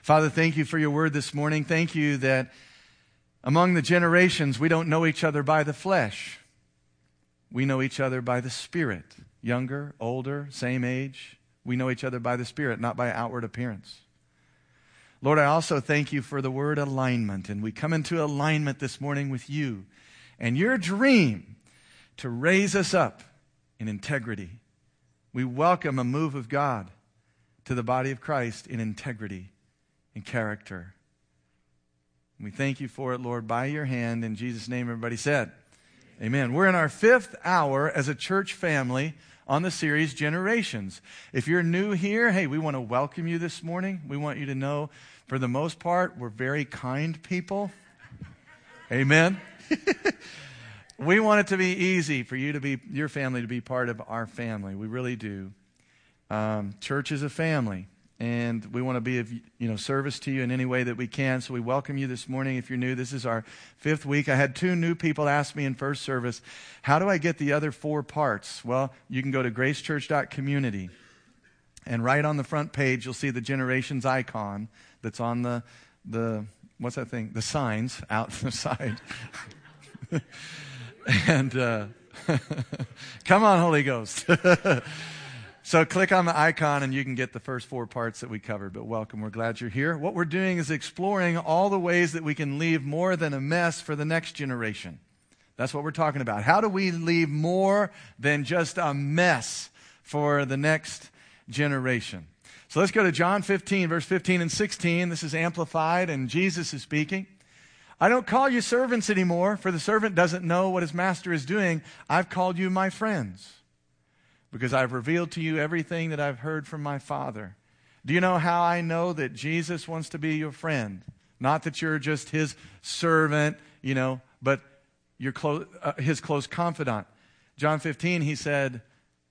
Father, thank you for your word this morning. Thank you that among the generations, we don't know each other by the flesh. We know each other by the Spirit. Younger, older, same age. We know each other by the Spirit, not by outward appearance. Lord, I also thank you for the word alignment. And we come into alignment this morning with you and your dream to raise us up in integrity. We welcome a move of God to the body of Christ in integrity and character. And we thank you for it, Lord, by your hand. In Jesus' name, everybody said, amen. We're in our 5th hour as a church family on the series Generations. If you're new here, hey, we want to welcome you this morning. We want you to know, for the most part, we're very kind people. Amen. We want it to be easy for you to be, your family to be part of our family. We really do. Church is a family, and we want to be of service to you in any way that we can. So we welcome you this morning. If you're new, this is our 5th week. I had 2 new people ask me in first service, how do I get the other 4 parts? Well, you can go to gracechurch.community, and right on the front page, you'll see the Generations icon that's on the what's that thing? The signs out the side. And come on, Holy Ghost. So click on the icon and you can get the first 4 parts that we covered. But welcome, we're glad you're here. What we're doing is exploring all the ways that we can leave more than a mess for the next generation. That's what we're talking about. How do we leave more than just a mess for the next generation? So let's go to John 15, verse 15 and 16. This is amplified, and Jesus is speaking. I don't call you servants anymore, for the servant doesn't know what his master is doing. I've called you my friends, because I've revealed to you everything that I've heard from my Father. Do you know how I know that Jesus wants to be your friend? Not that you're just his servant, but you're his close confidant. John 15, he said,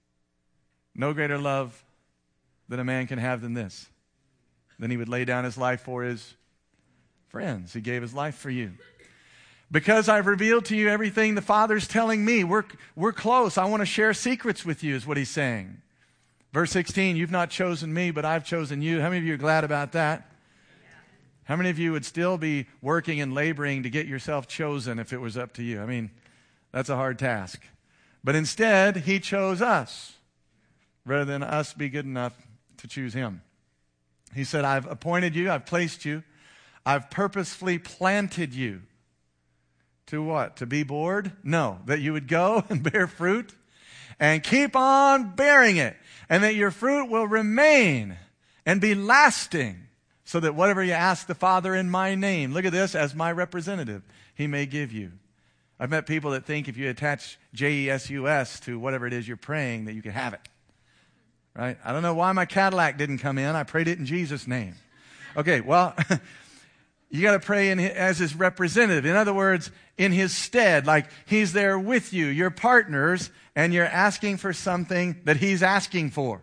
no greater love than a man can have than this. Then he would lay down his life for his friends. He gave his life for you. Because I've revealed to you everything the Father's telling me. We're close. I want to share secrets with you, is what he's saying. Verse 16, you've not chosen me, but I've chosen you. How many of you are glad about that? How many of you would still be working and laboring to get yourself chosen if it was up to you? I mean, that's a hard task. But instead, he chose us, rather than us be good enough to choose him. He said, I've appointed you, I've placed you, I've purposefully planted you. To what? To be bored? No. That you would go and bear fruit and keep on bearing it. And that your fruit will remain and be lasting, so that whatever you ask the Father in my name, look at this, as my representative, he may give you. I've met people that think if you attach JESUS to whatever it is you're praying, that you can have it. Right? I don't know why my Cadillac didn't come in. I prayed it in Jesus' name. Okay, well, you got to pray as his representative. In other words, in his stead, like he's there with you. You're partners, and you're asking for something that he's asking for.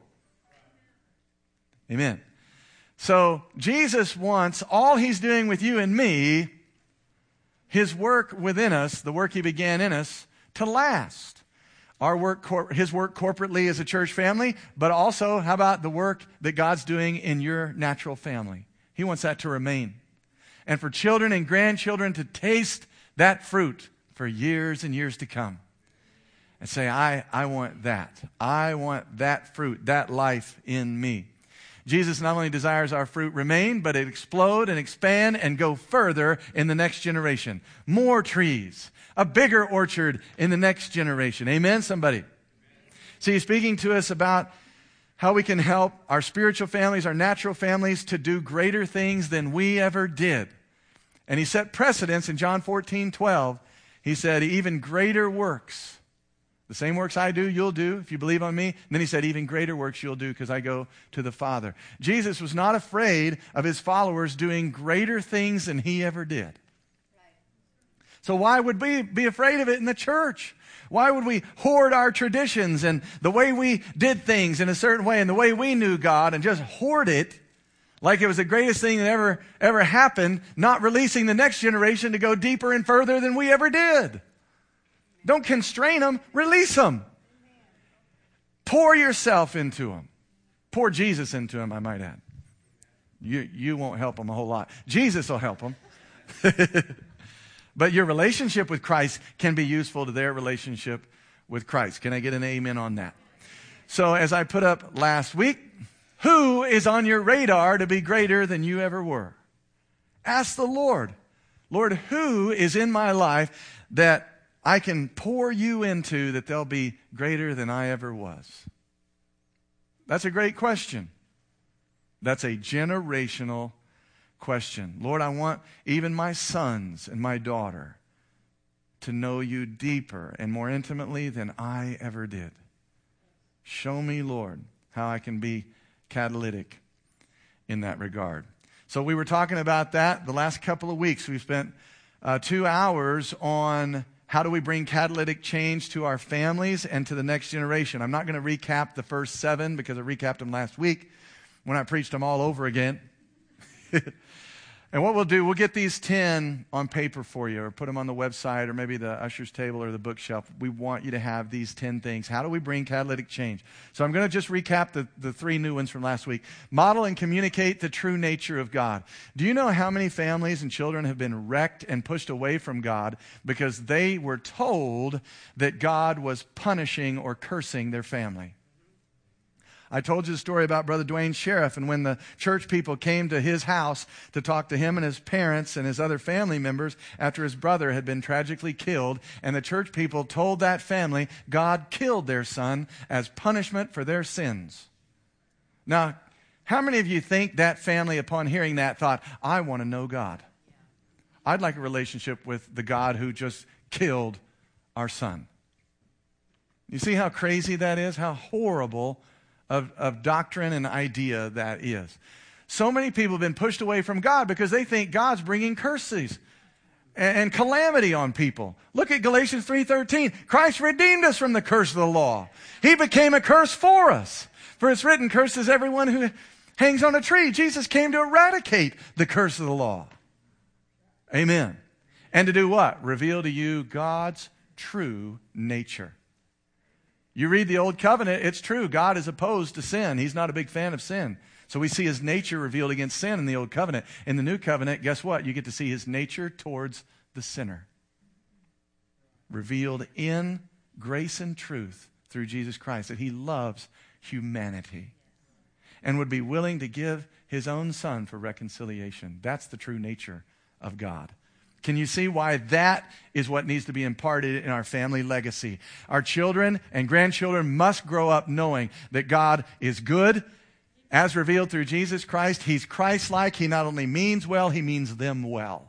Amen. So Jesus wants all he's doing with you and me, his work within us, the work he began in us, to last. Our work, his work corporately as a church family, but also, how about the work that God's doing in your natural family? He wants that to remain. And for children and grandchildren to taste that fruit for years and years to come. And say, I want that. I want that fruit, that life in me. Jesus not only desires our fruit remain, but it explode and expand and go further in the next generation. More trees, a bigger orchard in the next generation. Amen, somebody? So he's speaking to us about how we can help our spiritual families, our natural families, to do greater things than we ever did. And he set precedents in John 14:12. He said, even greater works. The same works I do, you'll do if you believe on me. And then he said, even greater works you'll do because I go to the Father. Jesus was not afraid of his followers doing greater things than he ever did. Right. So why would we be afraid of it in the church? Why would we hoard our traditions and the way we did things in a certain way and the way we knew God and just hoard it like it was the greatest thing that ever happened, not releasing the next generation to go deeper and further than we ever did? Don't constrain them. Release them. Pour yourself into them. Pour Jesus into them, I might add. You won't help them a whole lot. Jesus will help them. But your relationship with Christ can be useful to their relationship with Christ. Can I get an amen on that? So as I put up last week, who is on your radar to be greater than you ever were? Ask the Lord. Lord, who is in my life that I can pour you into that they'll be greater than I ever was? That's a great question. That's a generational question. Lord, I want even my sons and my daughter to know you deeper and more intimately than I ever did. Show me, Lord, how I can be catalytic in that regard. So we were talking about that the last couple of weeks. We've spent 2 hours on how do we bring catalytic change to our families and to the next generation. I'm not going to recap the first 7 because I recapped them last week when I preached them all over again. And what we'll do, we'll get these 10 on paper for you or put them on the website or maybe the usher's table or the bookshelf. We want you to have these 10 things. How do we bring catalytic change? So I'm going to just recap the 3 new ones from last week. Model and communicate the true nature of God. Do you know how many families and children have been wrecked and pushed away from God because they were told that God was punishing or cursing their family? I told you the story about Brother Dwayne Sheriff, and when the church people came to his house to talk to him and his parents and his other family members after his brother had been tragically killed, and the church people told that family God killed their son as punishment for their sins. Now, how many of you think that family, upon hearing that, thought, I want to know God? I'd like a relationship with the God who just killed our son. You see how crazy that is? How horrible of doctrine and idea that is. So many people have been pushed away from God because they think God's bringing curses and calamity on people. Look at Galatians 3:13. Christ redeemed us from the curse of the law. He became a curse for us. For it's written, cursed is everyone who hangs on a tree. Jesus came to eradicate the curse of the law. Amen. And to do what? Reveal to you God's true nature. You read the Old Covenant, it's true. God is opposed to sin. He's not a big fan of sin. So we see his nature revealed against sin in the Old Covenant. In the New Covenant, guess what? You get to see his nature towards the sinner. Revealed in grace and truth through Jesus Christ, that he loves humanity and would be willing to give his own son for reconciliation. That's the true nature of God. Can you see why that is what needs to be imparted in our family legacy? Our children and grandchildren must grow up knowing that God is good, as revealed through Jesus Christ. He's Christ-like. He not only means well, he means them well.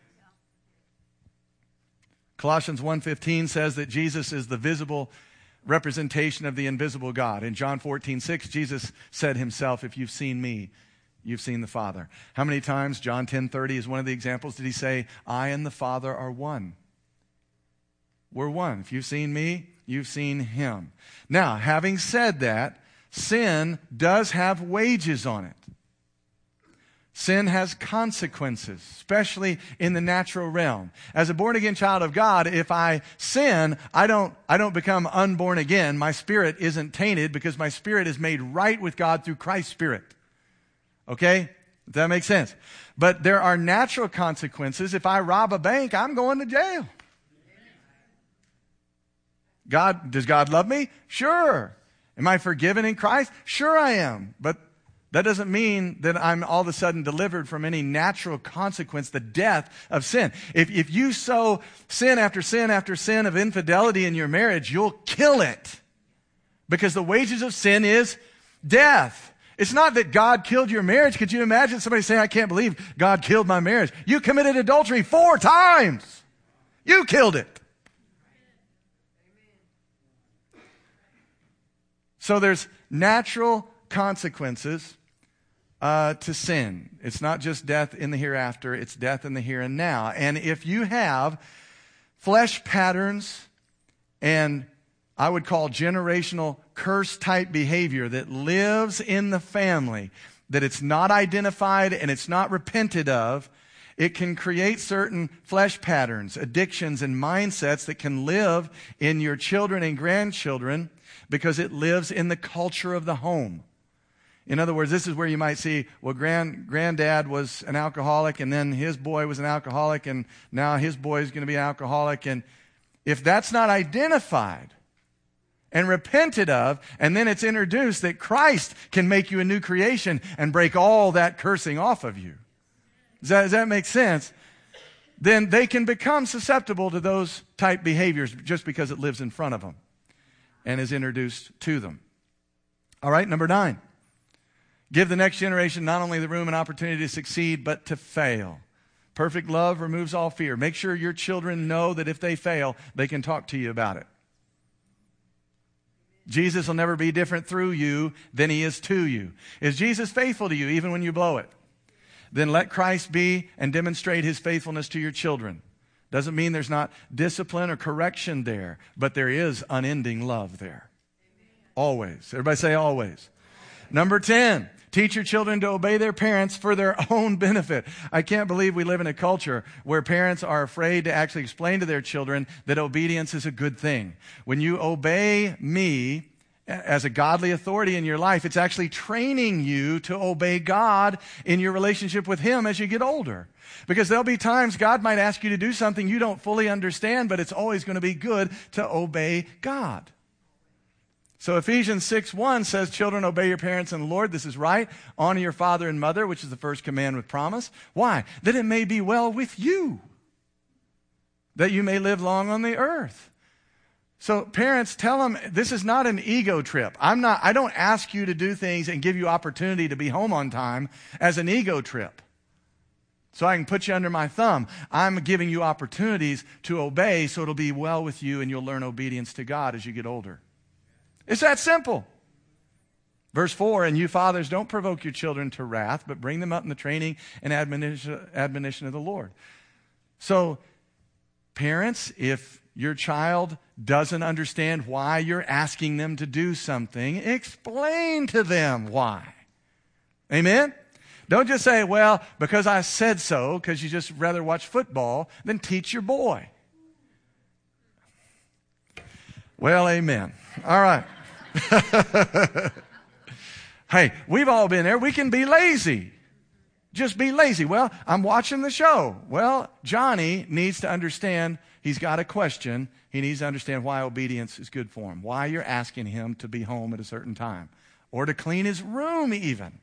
Colossians 1:15 says that Jesus is the visible representation of the invisible God. In John 14:6, Jesus said himself, if you've seen me, you've seen the Father. How many times, John 10:30 is one of the examples, did he say, I and the Father are one? We're one. If you've seen me, you've seen him. Now, having said that, sin does have wages on it. Sin has consequences, especially in the natural realm. As a born-again child of God, if I sin, I don't become unborn again. My spirit isn't tainted because my spirit is made right with God through Christ's Spirit. Okay? Does that make sense? But there are natural consequences. If I rob a bank, I'm going to jail. Does God love me? Sure. Am I forgiven in Christ? Sure I am. But that doesn't mean that I'm all of a sudden delivered from any natural consequence, the death of sin. If you sow sin after sin after sin of infidelity in your marriage, you'll kill it. Because the wages of sin is death. It's not that God killed your marriage. Could you imagine somebody saying, I can't believe God killed my marriage? You committed adultery 4 times. You killed it. So there's natural consequences to sin. It's not just death in the hereafter. It's death in the here and now. And if you have flesh patterns and I would call generational curse-type behavior that lives in the family, that it's not identified and it's not repented of, it can create certain flesh patterns, addictions, and mindsets that can live in your children and grandchildren because it lives in the culture of the home. In other words, this is where you might see, well, granddad was an alcoholic, and then his boy was an alcoholic, and now his boy is going to be an alcoholic. And if that's not identified and repented of, and then it's introduced that Christ can make you a new creation and break all that cursing off of you. Does that make sense? Then they can become susceptible to those type behaviors just because it lives in front of them and is introduced to them. All right, number 9. Give the next generation not only the room and opportunity to succeed, but to fail. Perfect love removes all fear. Make sure your children know that if they fail, they can talk to you about it. Jesus will never be different through you than he is to you. Is Jesus faithful to you even when you blow it? Then let Christ be and demonstrate his faithfulness to your children. Doesn't mean there's not discipline or correction there, but there is unending love there. Always. Everybody say always. Number 10, teach your children to obey their parents for their own benefit. I can't believe we live in a culture where parents are afraid to actually explain to their children that obedience is a good thing. When you obey me as a godly authority in your life, it's actually training you to obey God in your relationship with him as you get older. Because there'll be times God might ask you to do something you don't fully understand, but it's always going to be good to obey God. So Ephesians 6:1 says, children, obey your parents in the Lord. This is right. Honor your father and mother, which is the first command with promise. Why? That it may be well with you, that you may live long on the earth. So parents, tell them this is not an ego trip. I don't ask you to do things and give you opportunity to be home on time as an ego trip, so I can put you under my thumb. I'm giving you opportunities to obey so it'll be well with you and you'll learn obedience to God as you get older. It's that simple. Verse 4, and you fathers, don't provoke your children to wrath, but bring them up in the training and admonition of the Lord. So, parents, if your child doesn't understand why you're asking them to do something, explain to them why. Amen? Don't just say, well, because I said so, because you just rather watch football, then teach your boy. Well, amen. All right. Hey, we've all been there. We can be lazy. Just be lazy. Well, I'm watching the show. Well, Johnny needs to understand he's got a question. He needs to understand why obedience is good for him. Why you're asking him to be home at a certain time. Or to clean his room even.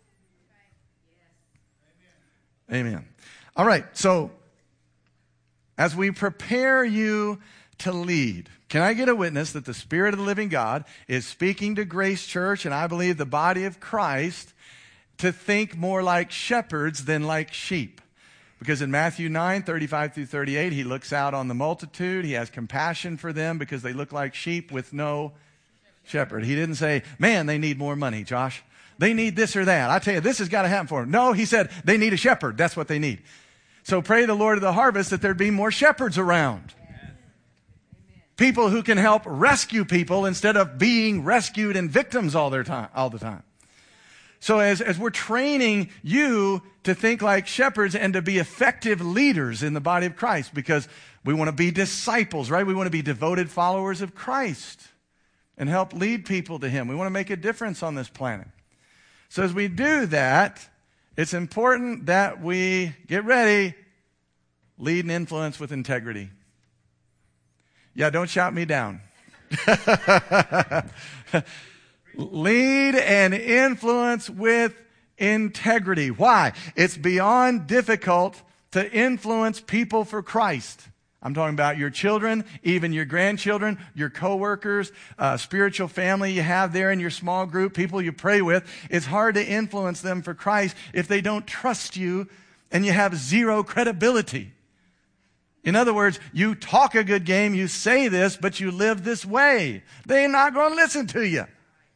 Amen. All right, so as we prepare you to lead, can I get a witness that the Spirit of the living God is speaking to Grace Church, and I believe the body of Christ, to think more like shepherds than like sheep? Because in Matthew 9:35-38, he looks out on the multitude. He has compassion for them because they look like sheep with no shepherd. He didn't say, man, they need more money, Josh. They need this or that. I tell you, this has got to happen for them. No, he said, they need a shepherd. That's what they need. So pray the Lord of the harvest that there'd be more shepherds around. People who can help rescue people instead of being rescued and victims all the time. So as we're training you to think like shepherds and to be effective leaders in the body of Christ, because we want to be disciples, right? We want to be devoted followers of Christ and help lead people to him. We want to make a difference on this planet. So as we do that, it's important that we get ready, lead and influence with integrity. Yeah, don't shout me down. Lead and influence with integrity. Why? It's beyond difficult to influence people for Christ. I'm talking about your children, even your grandchildren, your coworkers, spiritual family you have there in your small group, people you pray with. It's hard to influence them for Christ if they don't trust you and you have zero credibility. In other words, you talk a good game, you say this, but you live this way. They're not going to listen to you.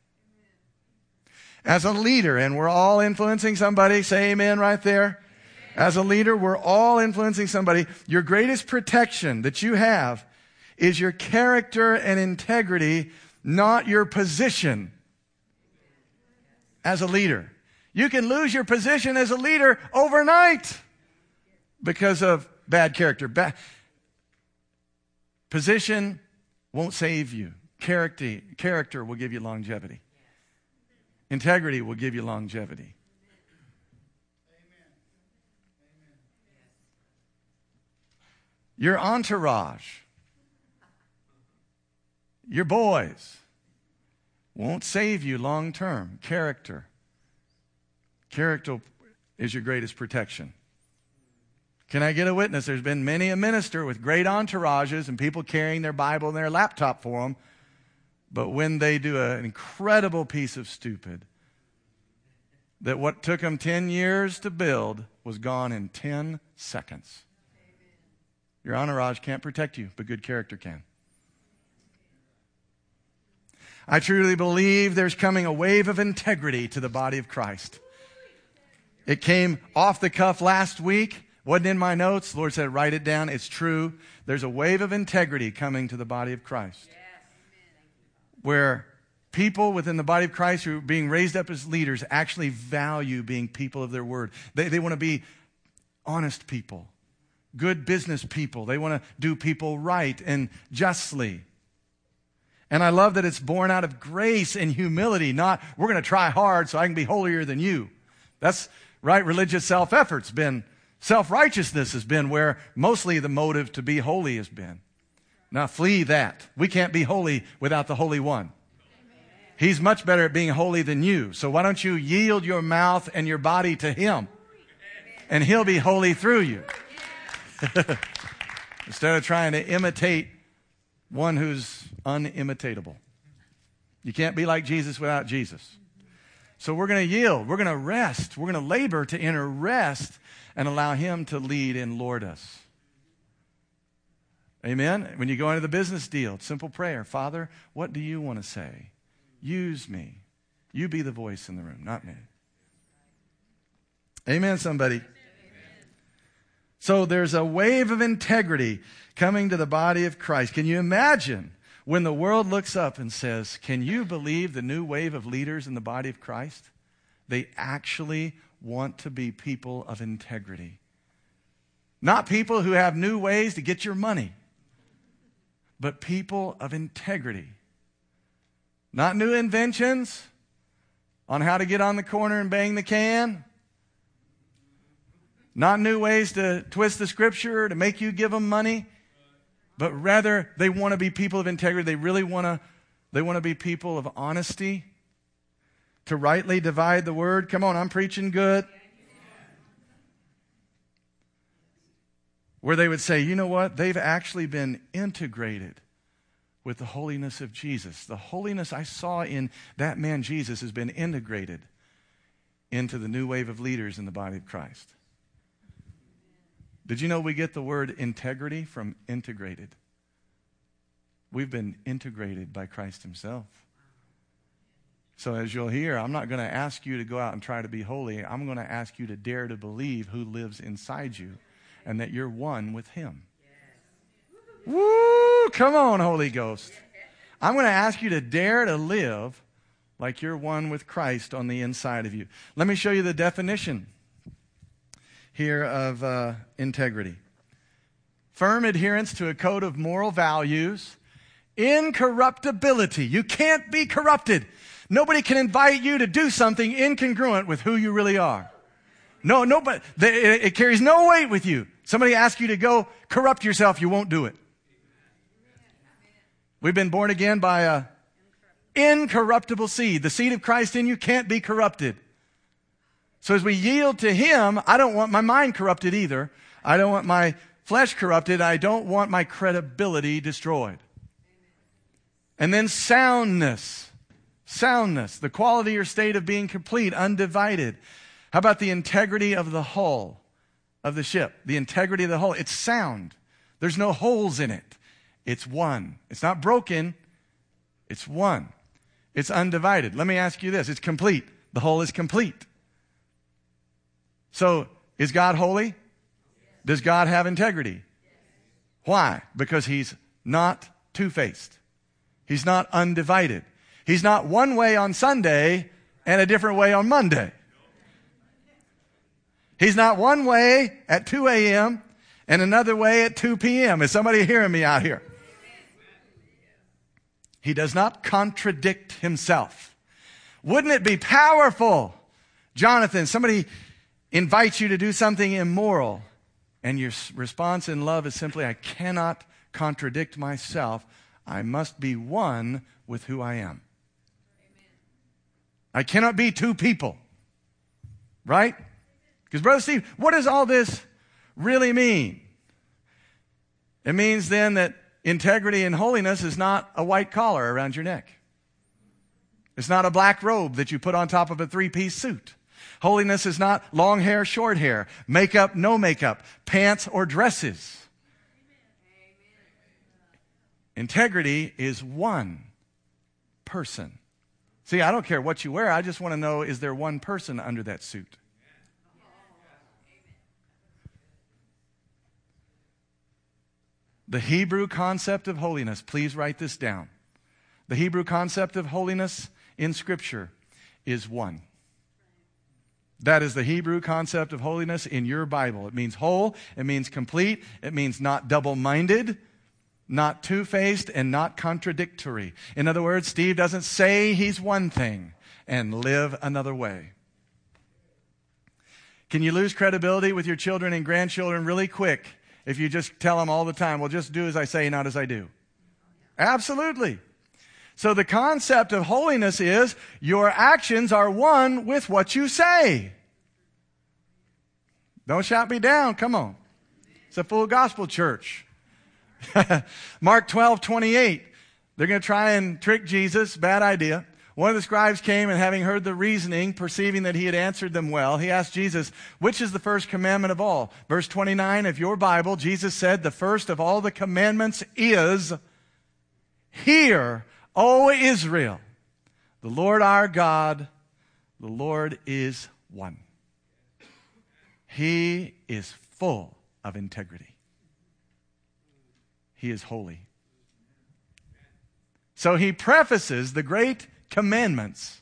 As a leader, and we're all influencing somebody, say amen right there. As a leader, we're all influencing somebody. Your greatest protection that you have is your character and integrity, not your position as a leader. You can lose your position as a leader overnight because of bad character. Position won't save you. Character will give you longevity. Integrity will give you longevity. Your entourage, your boys, won't save you long term. Character. Character is your greatest protection. Can I get a witness? There's been many a minister with great entourages and people carrying their Bible and their laptop for them. But when they do an incredible piece of stupid, that what took them 10 years to build was gone in 10 seconds. Your entourage can't protect you, but good character can. I truly believe there's coming a wave of integrity to the body of Christ. It came off the cuff last week. Wasn't in my notes. The Lord said, write it down. It's true. There's a wave of integrity coming to the body of Christ. Where people within the body of Christ who are being raised up as leaders actually value being people of their word. They want to be honest people, good business people. They want to do people right and justly. And I love that it's born out of grace and humility, not we're going to try hard so I can be holier than you. That's right. Religious self-effort's been, self-righteousness has been where mostly the motive to be holy has been. Now flee that. We can't be holy without the Holy One. He's much better at being holy than you. So why don't you yield your mouth and your body to Him? And He'll be holy through you. Instead of trying to imitate one who's unimitatable. You can't be like Jesus without Jesus. So we're going to yield. We're going to rest. We're going to labor to enter rest and allow Him to lead and lord us. Amen? When you go into the business deal, simple prayer. Father, what do you want to say? Use me. You be the voice in the room, not me. Amen, somebody. Amen. So there's a wave of integrity coming to the body of Christ. Can you imagine when the world looks up and says, can you believe the new wave of leaders in the body of Christ? They actually want to be people of integrity. Not people who have new ways to get your money, but people of integrity. Not new inventions on how to get on the corner and bang the can. Not new ways to twist the scripture to make you give them money. But rather, they want to be people of integrity. They really want to be people of honesty. To rightly divide the word. Come on, I'm preaching good. Where they would say, you know what? They've actually been integrated with the holiness of Jesus. The holiness I saw in that man Jesus has been integrated into the new wave of leaders in the body of Christ. Did you know we get the word integrity from integrated? We've been integrated by Christ Himself. So as you'll hear, I'm not going to ask you to go out and try to be holy. I'm going to ask you to dare to believe who lives inside you and that you're one with Him. Woo! Come on, Holy Ghost. I'm going to ask you to dare to live like you're one with Christ on the inside of you. Let me show you the definition here of integrity. Firm adherence to a code of moral values. Incorruptibility. You can't be corrupted. Nobody can invite you to do something incongruent with who you really are. No, but it carries no weight with you. Somebody asks you to go corrupt yourself, you won't do it. We've been born again by a incorruptible seed. The seed of Christ in you can't be corrupted. So as we yield to Him, I don't want my mind corrupted either. I don't want my flesh corrupted. I don't want my credibility destroyed. And then soundness. Soundness, the quality or state of being complete, undivided. How about the integrity of the hull of the ship? The integrity of the hull. It's sound. There's no holes in it. It's one. It's not broken. It's one. It's undivided. Let me ask you this. It's complete. The hull is complete. So, is God holy? Does God have integrity? Why? Because He's not two-faced. He's not undivided. He's not one way on Sunday and a different way on Monday. He's not one way at 2 a.m. and another way at 2 p.m. Is somebody hearing me out here? He does not contradict Himself. Wouldn't it be powerful? Jonathan, somebody invites you to do something immoral, and your response in love is simply, I cannot contradict myself. I must be one with who I am. I cannot be two people. Right? Because Brother Steve, what does all this really mean? It means then that integrity and holiness is not a white collar around your neck. It's not a black robe that you put on top of a three-piece suit. Holiness is not long hair, short hair, makeup, no makeup, pants or dresses. Integrity is one person. See, I don't care what you wear. I just want to know, is there one person under that suit? The Hebrew concept of holiness, please write this down. The Hebrew concept of holiness in Scripture is one. That is the Hebrew concept of holiness in your Bible. It means whole, it means complete, it means not double-minded, not two-faced, and not contradictory. In other words, Steve doesn't say he's one thing and live another way. Can you lose credibility with your children and grandchildren really quick if you just tell them all the time, well, just do as I say, not as I do? Absolutely. So the concept of holiness is your actions are one with what you say. Don't shout me down. Come on. It's a full gospel church. Mark 12:28. They're going to try and trick Jesus. Bad idea. One of the scribes came, and having heard the reasoning, perceiving that he had answered them well, he asked Jesus, which is the first commandment of all? Verse 29 of your Bible, Jesus said, the first of all the commandments is, hear, O Israel, the Lord our God, the Lord is one. He is full of integrity. He is holy. So he prefaces the great commandments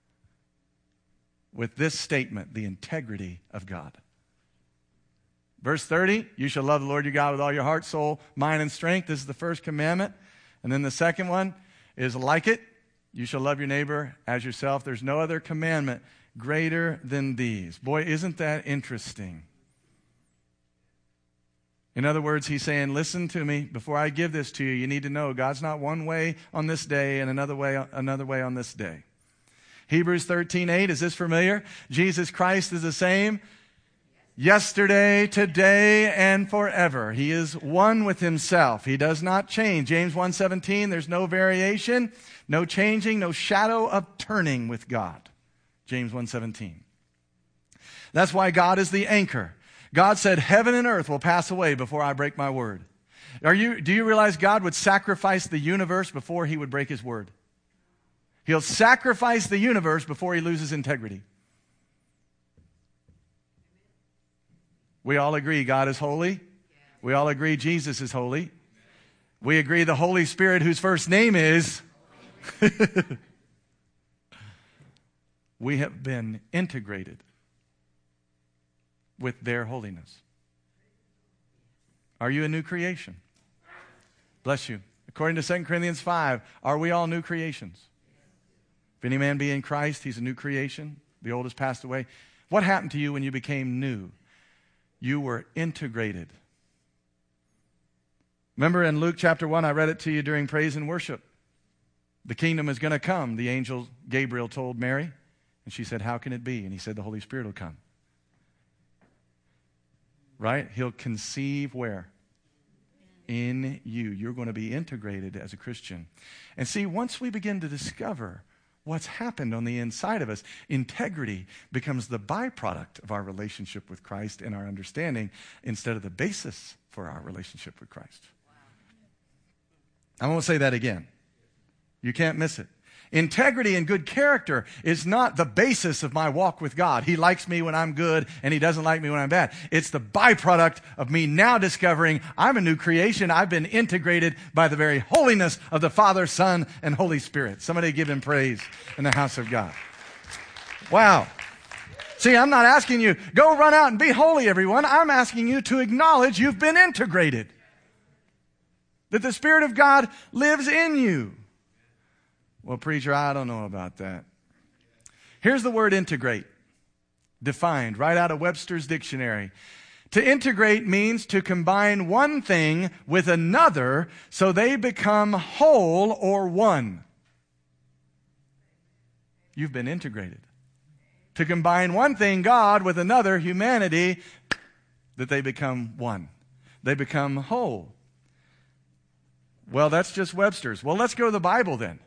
with this statement, the integrity of God. Verse 30, you shall love the Lord your God with all your heart, soul, mind, and strength. This is the first commandment. And then the second one is like it. You shall love your neighbor as yourself. There's no other commandment greater than these. Boy, isn't that interesting? In other words, he's saying, listen to me. Before I give this to you, you need to know God's not one way on this day and another way on this day. Hebrews 13:8, is this familiar? Jesus Christ is the same yesterday, today, and forever. He is one with himself. He does not change. James 1:17, there's no variation, no changing, no shadow of turning with God. James 1:17. That's why God is the anchor. God said, heaven and earth will pass away before I break my word. Do you realize God would sacrifice the universe before he would break his word? He'll sacrifice the universe before he loses integrity. We all agree God is holy. We all agree Jesus is holy. We agree the Holy Spirit, whose first name is, we have been integrated with their holiness. Are you a new creation? Bless you. According to 2 Corinthians 5, are we all new creations? If any man be in Christ, he's a new creation. The old has passed away. What happened to you when you became new? You were integrated. Remember in Luke chapter 1, I read it to you during praise and worship. The kingdom is going to come, the angel Gabriel told Mary. And she said, how can it be? And he said, the Holy Spirit will come. Right? He'll conceive where? In you. You're going to be integrated as a Christian. And see, once we begin to discover what's happened on the inside of us, integrity becomes the byproduct of our relationship with Christ and our understanding instead of the basis for our relationship with Christ. I won't say that again. You can't miss it. Integrity and good character is not the basis of my walk with God. He likes me when I'm good and he doesn't like me when I'm bad. It's the byproduct of me now discovering I'm a new creation. I've been integrated by the very holiness of the Father, Son, and Holy Spirit. Somebody give him praise in the house of God. Wow. See, I'm not asking you, go run out and be holy, everyone. I'm asking you to acknowledge you've been integrated. That the Spirit of God lives in you. Well, preacher, I don't know about that. Here's the word integrate, defined right out of Webster's dictionary. To integrate means to combine one thing with another so they become whole or one. You've been integrated. To combine one thing, God, with another, humanity, that they become one. They become whole. Well, that's just Webster's. Well, let's go to the Bible then.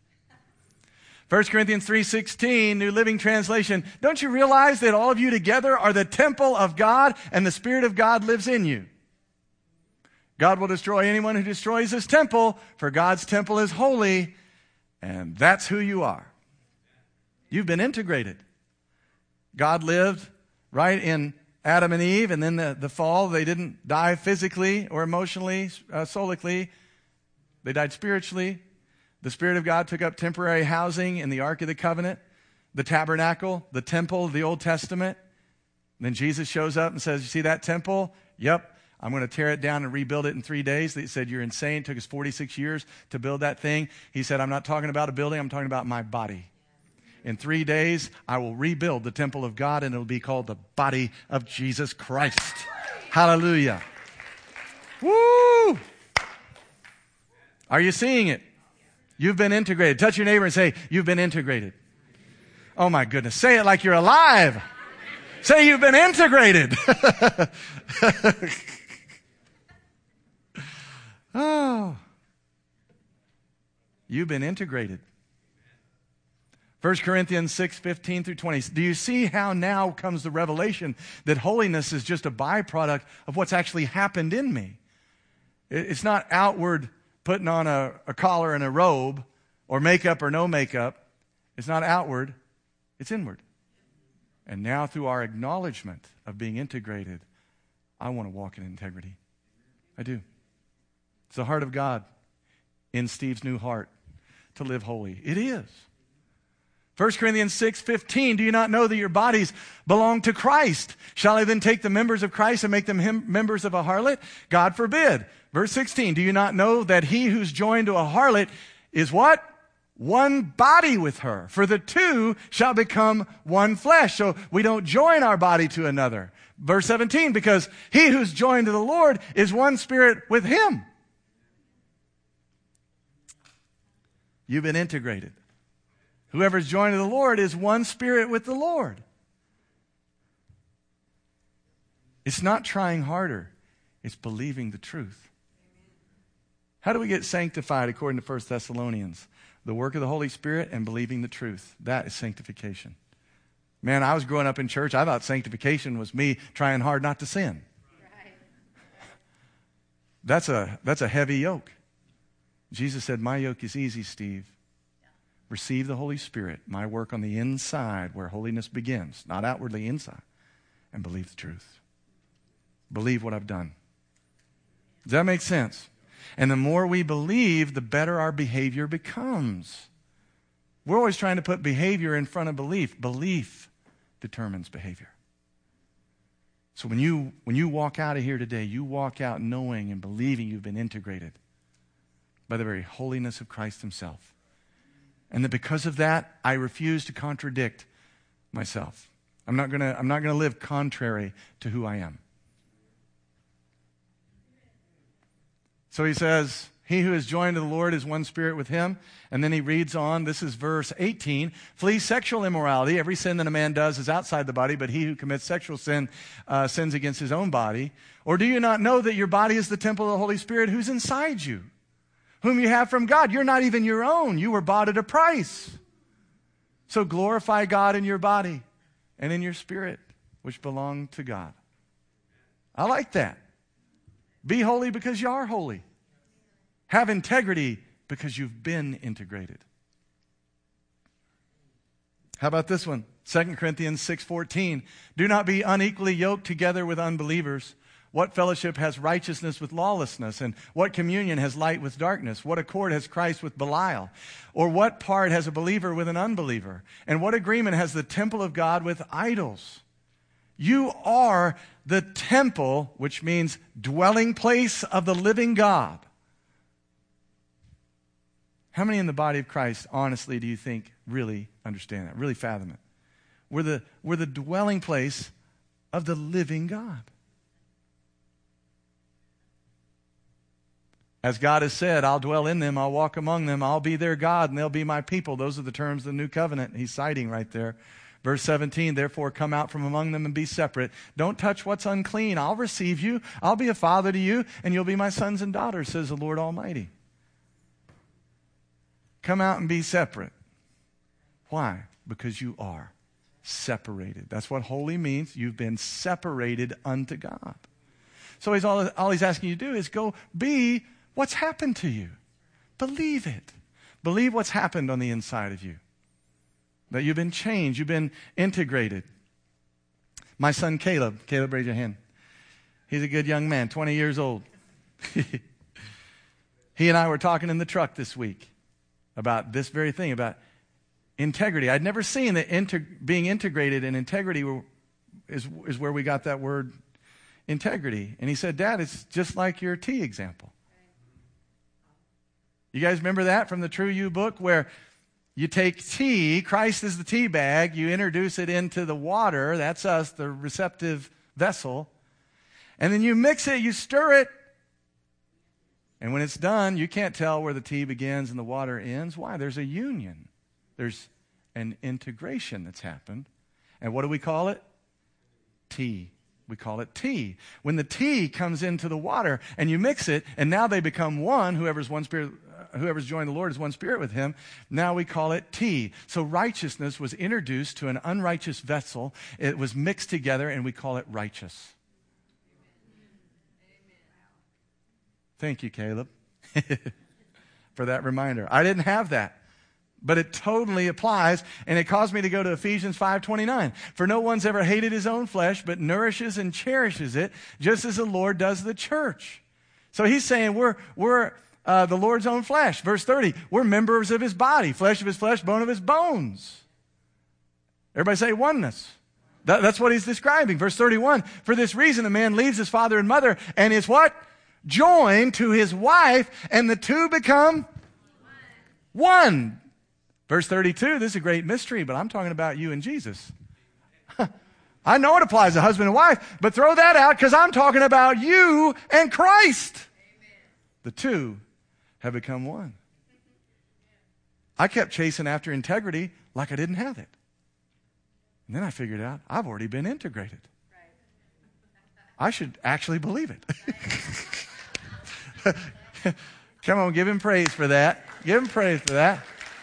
1 Corinthians 3:16, New Living Translation. Don't you realize that all of you together are the temple of God and the Spirit of God lives in you? God will destroy anyone who destroys his temple, for God's temple is holy, and that's who you are. You've been integrated. God lived right in Adam and Eve, and then the fall, they didn't die physically or emotionally, solically. They died spiritually. The Spirit of God took up temporary housing in the Ark of the Covenant, the tabernacle, the temple of the Old Testament. And then Jesus shows up and says, you see that temple? Yep, I'm going to tear it down and rebuild it in 3 days. They said, you're insane. It took us 46 years to build that thing. He said, I'm not talking about a building. I'm talking about my body. In 3 days, I will rebuild the temple of God, and it will be called the body of Jesus Christ. Hallelujah. Woo! Are you seeing it? You've been integrated. Touch your neighbor and say, you've been integrated. Oh my goodness. Say it like you're alive. Say you've been integrated. Oh. You've been integrated. 1 Corinthians 6:15 through 20. Do you see how now comes the revelation that holiness is just a byproduct of what's actually happened in me? It's not outward putting on a collar and a robe, or makeup or no makeup. It's not outward, it's inward. And now through our acknowledgement of being integrated, I want to walk in integrity. I do. It's the heart of God in Steve's new heart to live holy. It is. 1 Corinthians 6:15, do you not know that your bodies belong to Christ? Shall I then take the members of Christ and make them members of a harlot? God forbid. Verse 16, do you not know that he who's joined to a harlot is what? One body with her. For the two shall become one flesh. So we don't join our body to another. Verse 17, because he who's joined to the Lord is one spirit with him. You've been integrated. Whoever's joined to the Lord is one spirit with the Lord. It's not trying harder. It's believing the truth. How do we get sanctified according to 1 Thessalonians? The work of the Holy Spirit and believing the truth. That is sanctification. Man, I was growing up in church. I thought sanctification was me trying hard not to sin. Right. That's a heavy yoke. Jesus said, my yoke is easy, Steve. Receive the Holy Spirit, my work on the inside where holiness begins, not outwardly, inside, and believe the truth. Believe what I've done. Does that make sense? And the more we believe, the better our behavior becomes. We're always trying to put behavior in front of belief. Belief determines behavior. So when you walk out of here today, you walk out knowing and believing you've been integrated by the very holiness of Christ himself. And that because of that, I refuse to contradict myself. I'm not gonna live contrary to who I am. So he says, he who is joined to the Lord is one spirit with him. And then he reads on, this is verse 18, flee sexual immorality. Every sin that a man does is outside the body, but he who commits sexual sin sins against his own body. Or do you not know that your body is the temple of the Holy Spirit who's inside you, whom you have from God? You're not even your own. You were bought at a price. So glorify God in your body and in your spirit, which belong to God. I like that. Be holy because you are holy. Have integrity because you've been integrated. How about this one? 2 Corinthians 6:14. Do not be unequally yoked together with unbelievers. What fellowship has righteousness with lawlessness? And what communion has light with darkness? What accord has Christ with Belial? Or what part has a believer with an unbeliever? And what agreement has the temple of God with idols? You are the temple, which means dwelling place of the living God. How many in the body of Christ, honestly, do you think really understand that, really fathom it? We're the dwelling place of the living God. As God has said, I'll dwell in them, I'll walk among them, I'll be their God, and they'll be my people. Those are the terms of the new covenant he's citing right there. Verse 17, therefore come out from among them and be separate. Don't touch what's unclean. I'll receive you. I'll be a father to you, and you'll be my sons and daughters, says the Lord Almighty. Come out and be separate. Why? Because you are separated. That's what holy means. You've been separated unto God. So all he's asking you to do is go be what's happened to you. Believe it. Believe what's happened on the inside of you. That you've been changed. You've been integrated. My son Caleb, raise your hand. He's a good young man, 20 years old. He and I were talking in the truck this week about this very thing, about integrity. I'd never seen that being integrated and integrity is where we got that word integrity. And he said, Dad, it's just like your tea example. You guys remember that from the True You book, where you take tea, Christ is the tea bag, you introduce it into the water, that's us, the receptive vessel, and then you mix it, you stir it, and when it's done, you can't tell where the tea begins and the water ends. Why? There's a union. There's an integration that's happened. And what do we call it? Tea. We call it tea. When the tea comes into the water and you mix it, and now they become one, whoever's joined the Lord is one spirit with him. Now we call it tea. So righteousness was introduced to an unrighteous vessel. It was mixed together, and we call it righteous. Thank you, Caleb, for that reminder. I didn't have that, but it totally applies, and it caused me to go to Ephesians 5:29. For no one's ever hated his own flesh, but nourishes and cherishes it, just as the Lord does the church. So he's saying we're the Lord's own flesh. Verse 30, we're members of his body, flesh of his flesh, bone of his bones. Everybody say oneness. That's what he's describing. Verse 31, for this reason a man leaves his father and mother and is what? Joined to his wife, and the two become one. Verse 32, this is a great mystery, but I'm talking about you and Jesus. I know it applies to husband and wife, but throw that out because I'm talking about you and Christ. Amen. The two have become one. I kept chasing after integrity like I didn't have it. And then I figured out I've already been integrated. I should actually believe it. Come on, give him praise for that. Give him praise for that.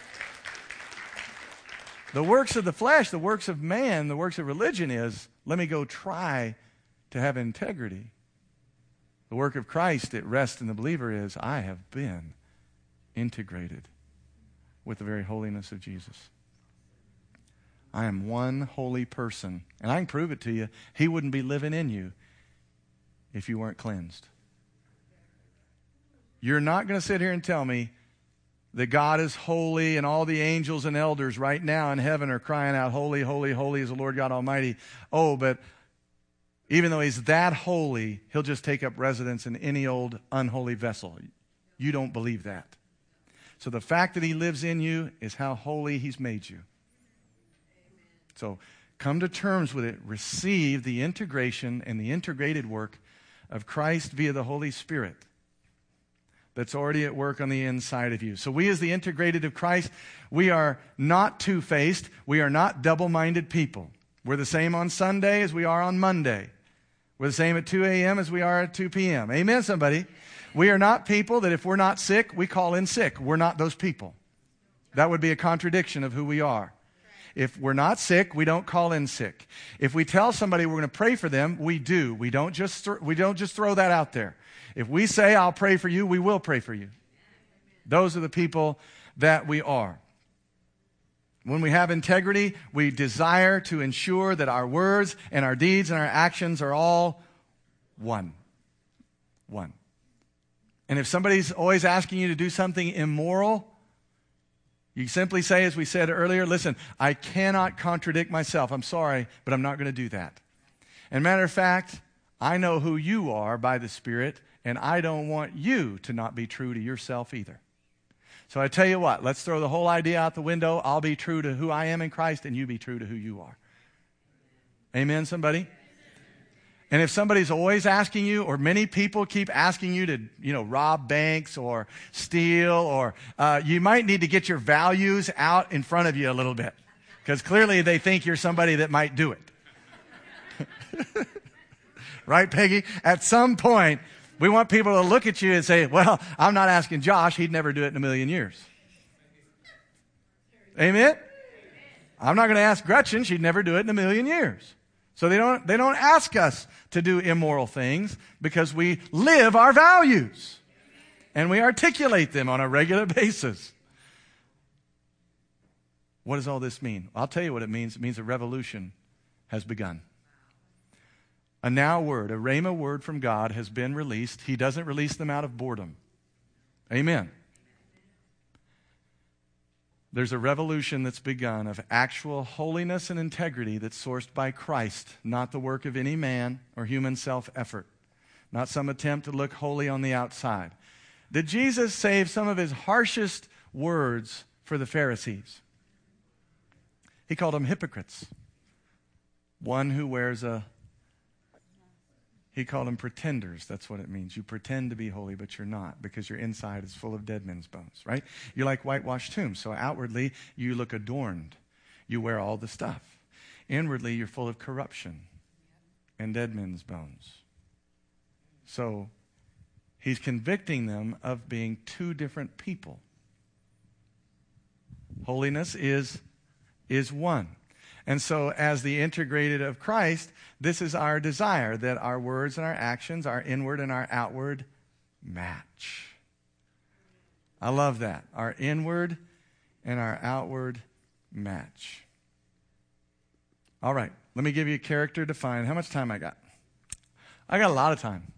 The works of the flesh, the works of man, the works of religion is, let me go try to have integrity. The work of Christ at rest in the believer is, I have been integrated with the very holiness of Jesus. I am one holy person, and I can prove it to you. He wouldn't be living in you if you weren't cleansed. You're not going to sit here and tell me that God is holy and all the angels and elders right now in heaven are crying out, holy, holy, holy is the Lord God Almighty. Oh, but even though he's that holy, he'll just take up residence in any old unholy vessel. You don't believe that. So the fact that he lives in you is how holy he's made you. So come to terms with it. Receive the integration and the integrated work of Christ via the Holy Spirit that's already at work on the inside of you. So we, as the integrated of Christ, we are not two-faced. We are not double-minded people. We're the same on Sunday as we are on Monday. We're the same at 2 a.m. as we are at 2 p.m. Amen, somebody? We are not people that if we're not sick, we call in sick. We're not those people. That would be a contradiction of who we are. If we're not sick, we don't call in sick. If we tell somebody we're going to pray for them, we do. We don't just throw that out there. If we say, I'll pray for you, we will pray for you. Those are the people that we are. When we have integrity, we desire to ensure that our words and our deeds and our actions are all one. One. And if somebody's always asking you to do something immoral, you simply say, as we said earlier, listen, I cannot contradict myself. I'm sorry, but I'm not going to do that. And matter of fact, I know who you are by the Spirit, and I don't want you to not be true to yourself either. So I tell you what, let's throw the whole idea out the window. I'll be true to who I am in Christ, and you be true to who you are. Amen, somebody? And if somebody's always asking you, or many people keep asking you to, rob banks or steal, or you might need to get your values out in front of you a little bit, because clearly they think you're somebody that might do it. Right, Peggy? At some point, we want people to look at you and say, well, I'm not asking Josh. He'd never do it in a million years. Amen? I'm not going to ask Gretchen. She'd never do it in a million years. So they don't ask us to do immoral things because we live our values and we articulate them on a regular basis. What does all this mean? I'll tell you what it means. It means a revolution has begun. A now word, a rhema word from God has been released. He doesn't release them out of boredom. Amen. There's a revolution that's begun of actual holiness and integrity that's sourced by Christ, not the work of any man or human self-effort, not some attempt to look holy on the outside. Did Jesus save some of his harshest words for the Pharisees? He called them hypocrites. One who wears he called them pretenders. That's what it means. You pretend to be holy, but you're not, because your inside is full of dead men's bones, right? You're like whitewashed tombs. So outwardly, you look adorned. You wear all the stuff. Inwardly, you're full of corruption and dead men's bones. So he's convicting them of being two different people. Holiness is one. And so as the integrated of Christ, this is our desire, that our words and our actions, our inward and our outward, match. I love that. Our inward and our outward match. All right, let me give you a character defined. How much time I got? I got a lot of time.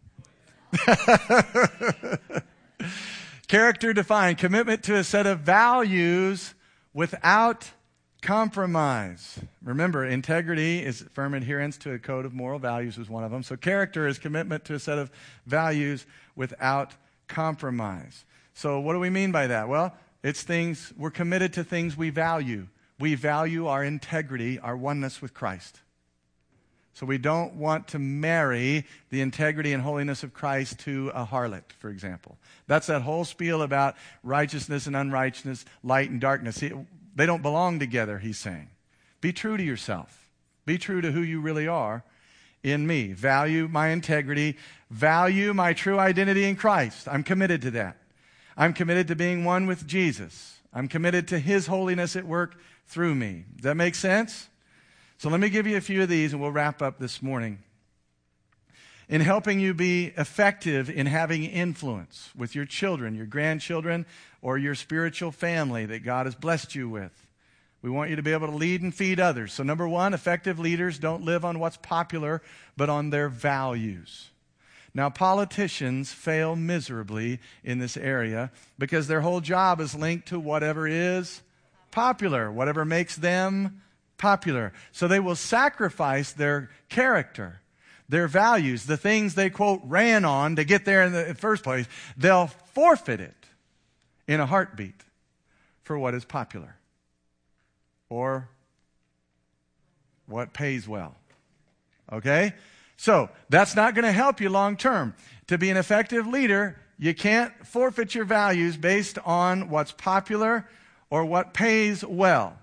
Character defined, commitment to a set of values without compromise. Remember, integrity is firm adherence to a code of moral values is one of them. So character is commitment to a set of values without compromise. So what do we mean by that? Well, it's things, we're committed to things we value. We value our integrity, our oneness with Christ. So we don't want to marry the integrity and holiness of Christ to a harlot, for example. That's that whole spiel about righteousness and unrighteousness, light and darkness. They don't belong together, he's saying. Be true to yourself. Be true to who you really are in me. Value my integrity. Value my true identity in Christ. I'm committed to that. I'm committed to being one with Jesus. I'm committed to his holiness at work through me. Does that make sense? So let me give you a few of these and we'll wrap up this morning. In helping you be effective in having influence with your children, your grandchildren, or your spiritual family that God has blessed you with. We want you to be able to lead and feed others. So number one, effective leaders don't live on what's popular, but on their values. Now, politicians fail miserably in this area because their whole job is linked to whatever is popular, whatever makes them popular. So they will sacrifice their character, their values, the things they, quote, ran on to get there in the first place. They'll forfeit it in a heartbeat for what is popular or what pays well. Okay? So that's not going to help you long term. To be an effective leader, you can't forfeit your values based on what's popular or what pays well.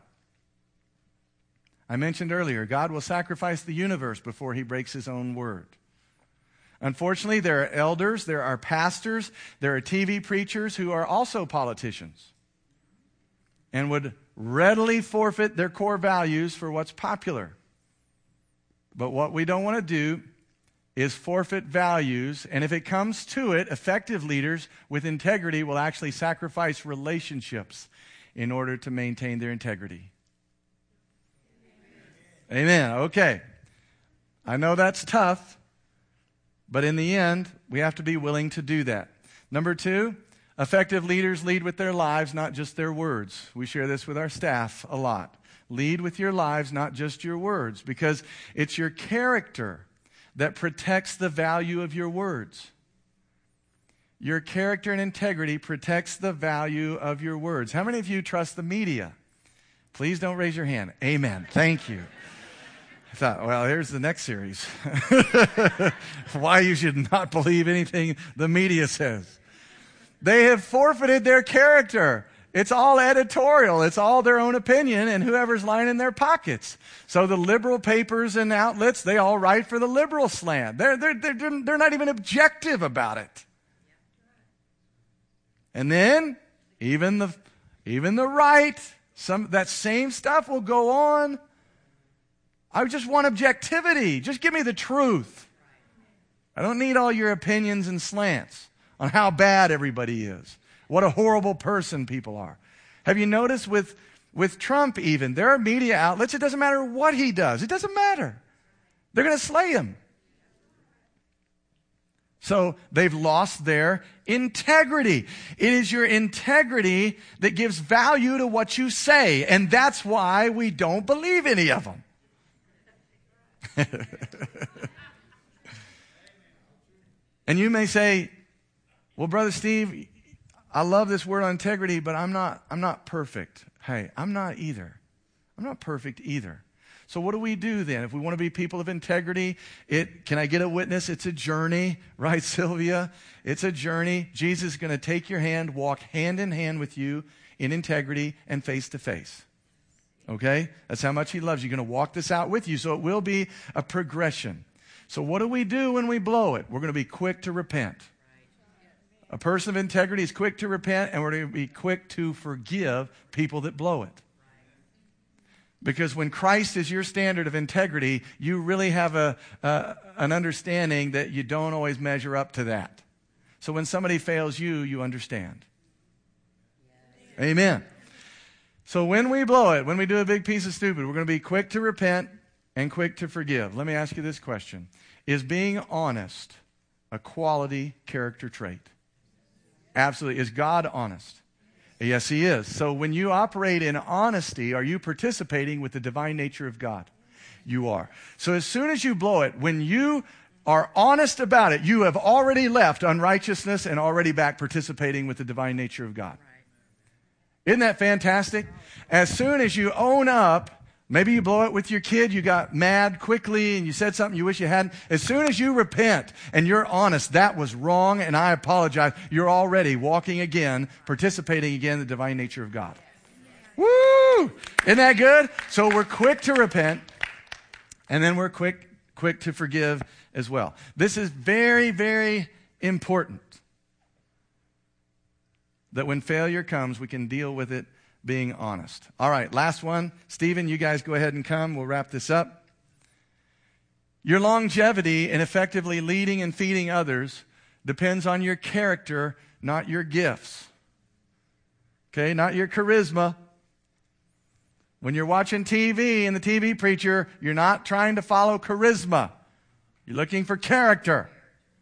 I mentioned earlier, God will sacrifice the universe before he breaks his own word. Unfortunately, there are elders, there are pastors, there are TV preachers who are also politicians and would readily forfeit their core values for what's popular. But what we don't want to do is forfeit values, and if it comes to it, effective leaders with integrity will actually sacrifice relationships in order to maintain their integrity. Amen. Okay. I know that's tough, but in the end, we have to be willing to do that. Number two, effective leaders lead with their lives, not just their words. We share this with our staff a lot. Lead with your lives, not just your words, because it's your character that protects the value of your words. Your character and integrity protects the value of your words. How many of you trust the media? Please don't raise your hand. Amen. Thank you. I thought, well, here's the next series. Why you should not believe anything the media says. They have forfeited their character. It's all editorial. It's all their own opinion and whoever's lining their pockets. So the liberal papers and outlets, they all write for the liberal slant. They're not even objective about it. And then even the right, that same stuff will go on. I just want objectivity. Just give me the truth. I don't need all your opinions and slants on how bad everybody is. What a horrible person people are. Have you noticed with Trump even, there are media outlets, it doesn't matter what he does. It doesn't matter. They're going to slay him. So they've lost their integrity. It is your integrity that gives value to what you say. And that's why we don't believe any of them. And you may say, well, Brother Steve, I love this word on integrity, but I'm not perfect. Hey, I'm not either. I'm not perfect either. So what do we do then? If we want to be people of integrity, can I get a witness? It's a journey, right, Sylvia? It's a journey. Jesus is going to take your hand, walk hand in hand with you in integrity and face to face. Okay? That's how much he loves you. He's going to walk this out with you, so it will be a progression. So what do we do when we blow it? We're going to be quick to repent. A person of integrity is quick to repent, and we're going to be quick to forgive people that blow it. Because when Christ is your standard of integrity, you really have an understanding that you don't always measure up to that. So when somebody fails you, you understand. Amen. So when we blow it, when we do a big piece of stupid, we're going to be quick to repent and quick to forgive. Let me ask you this question. Is being honest a quality character trait? Absolutely. Is God honest? Yes, he is. So when you operate in honesty, are you participating with the divine nature of God? You are. So as soon as you blow it, when you are honest about it, you have already left unrighteousness and already back participating with the divine nature of God. Isn't that fantastic? As soon as you own up, maybe you blow it with your kid, you got mad quickly and you said something you wish you hadn't. As soon as you repent and you're honest, that was wrong and I apologize, you're already walking again, participating again in the divine nature of God. Woo! Isn't that good? So we're quick to repent and then we're quick to forgive as well. This is very, very important that when failure comes, we can deal with it being honest. All right, last one. Stephen, you guys go ahead and come. We'll wrap this up. Your longevity in effectively leading and feeding others depends on your character, not your gifts. Okay, not your charisma. When you're watching TV and the TV preacher, you're not trying to follow charisma. You're looking for character.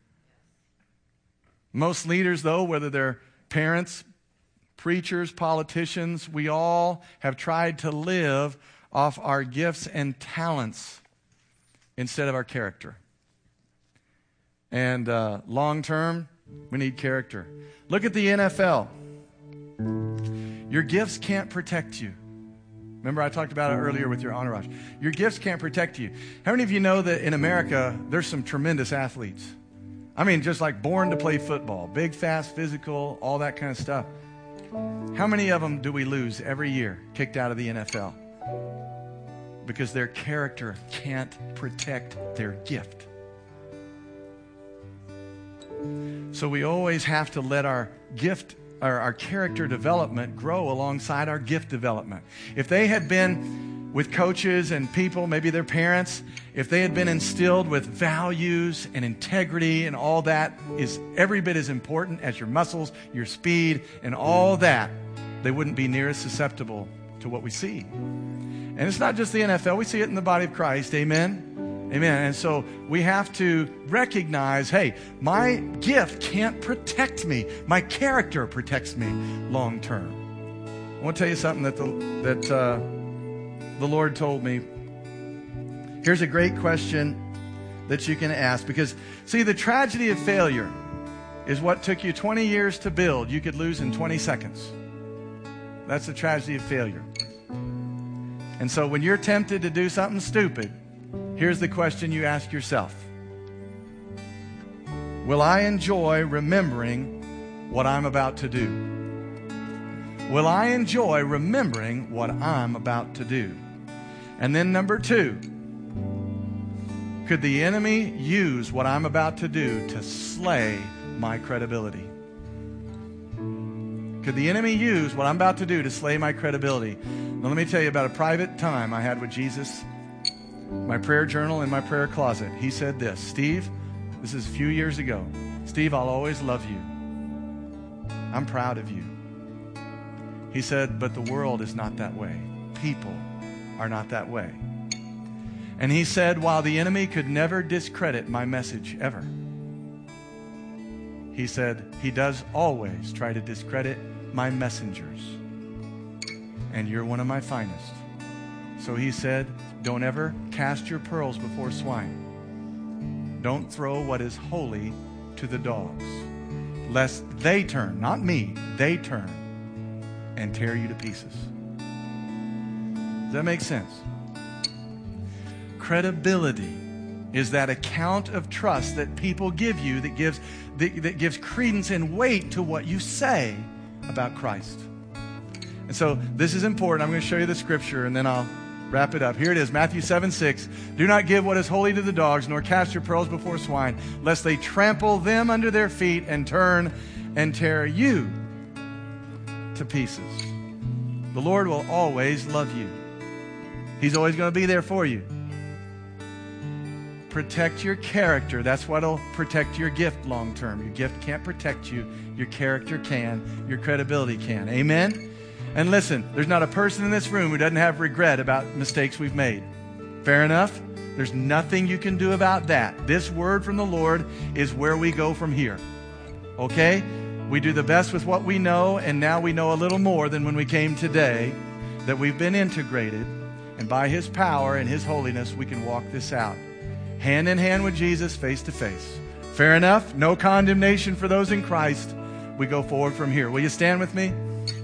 Most leaders, though, whether they're parents, preachers, politicians, we all have tried to live off our gifts and talents instead of our character. And long term, we need character. Look at the NFL. Your gifts can't protect you. Remember I talked about it earlier with your entourage. Your gifts can't protect you. How many of you know that in America, there's some tremendous athletes? I mean, just like born to play football. Big, fast, physical, all that kind of stuff. How many of them do we lose every year, kicked out of the NFL? Because their character can't protect their gift. So we always have to let our gift, or our character development grow alongside our gift development. If they had been with coaches and people, maybe their parents, if they had been instilled with values and integrity and all that is every bit as important as your muscles, your speed, and all that, they wouldn't be near as susceptible to what we see. And it's not just the NFL. We see it in the body of Christ. Amen? Amen. And so we have to recognize, hey, my gift can't protect me. My character protects me long term. I want to tell you something that the Lord told me. Here's a great question that you can ask. Because, see, the tragedy of failure is what took you 20 years to build, you could lose in 20 seconds. That's the tragedy of failure. And so when you're tempted to do something stupid, Here's the question you ask yourself. Will I enjoy remembering what I'm about to do? Will I enjoy remembering what I'm about to do? And then number 2, could the enemy use what I'm about to do to slay my credibility? Could the enemy use what I'm about to do to slay my credibility? Now let me tell you about a private time I had with Jesus, my prayer journal in my prayer closet. He said this, Steve, this is a few years ago. Steve, I'll always love you. I'm proud of you. He said, but the world is not that way. People are not that way. And he said, while the enemy could never discredit my message ever, he said, he does always try to discredit my messengers. And you're one of my finest. So he said, don't ever cast your pearls before swine. Don't throw what is holy to the dogs, lest they turn, not me, they turn and tear you to pieces. Does that make sense? Credibility is that account of trust that people give you that gives credence and weight to what you say about Christ. And so this is important. I'm going to show you the scripture and then I'll wrap it up. Here it is, Matthew 7:6. Do not give what is holy to the dogs, nor cast your pearls before swine, lest they trample them under their feet and turn and tear you to pieces. The Lord will always love you. He's always going to be there for you. Protect your character. That's what will protect your gift long term. Your gift can't protect you. Your character can. Your credibility can. Amen? And listen, there's not a person in this room who doesn't have regret about mistakes we've made. Fair enough? There's nothing you can do about that. This word from the Lord is where we go from here. Okay? We do the best with what we know, and now we know a little more than when we came today, that we've been integrated, and by His power and His holiness, we can walk this out. Hand in hand with Jesus, face to face. Fair enough? No condemnation for those in Christ. We go forward from here. Will you stand with me?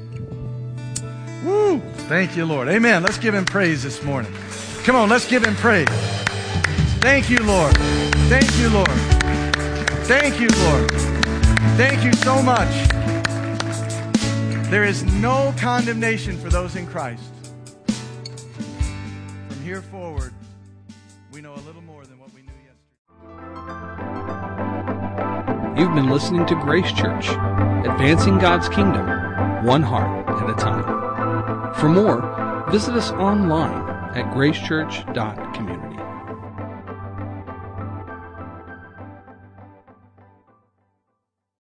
Woo! Thank you, Lord. Amen. Let's give Him praise this morning. Come on, let's give Him praise. Thank you, Lord. Thank you, Lord. Thank you, Lord. Thank you so much. There is no condemnation for those in Christ. From here forward, we know a little more than what we knew yesterday. You've been listening to Grace Church, advancing God's kingdom, one heart at a time. For more, visit us online at gracechurch.community.